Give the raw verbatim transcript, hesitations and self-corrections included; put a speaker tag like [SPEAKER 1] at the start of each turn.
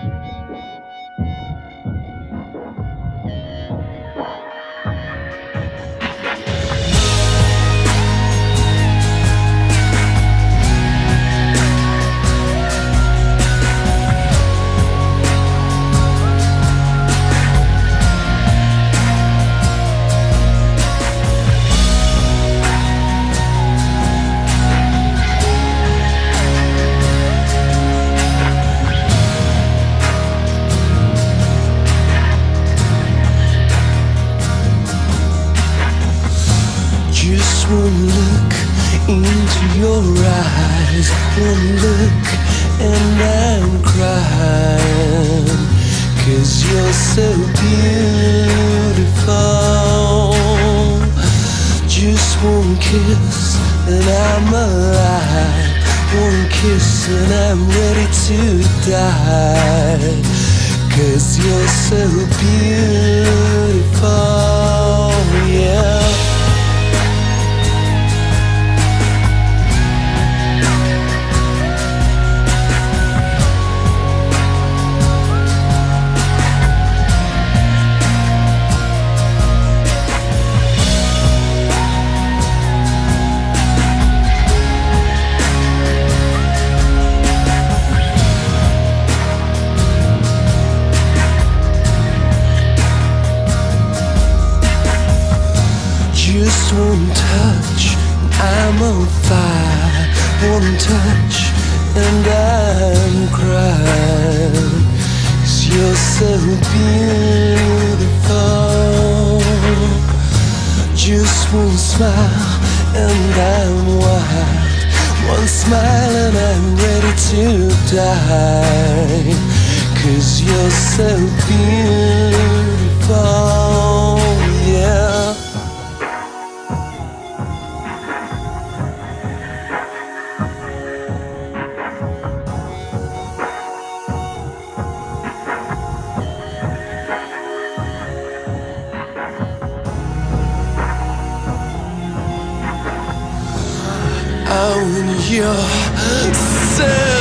[SPEAKER 1] One look into your eyes, one look and I'm crying, 'cause you're so beautiful. Just one kiss and I'm alive, one kiss and I'm ready to die, 'cause you're so beautiful, yeah. Just one touch, I'm on fire. One touch, and I'm crying, 'cause you're so beautiful. Just one smile, and I'm wild. One smile, and I'm ready to die, 'cause you're so beautiful, yeah. Oh, and you're so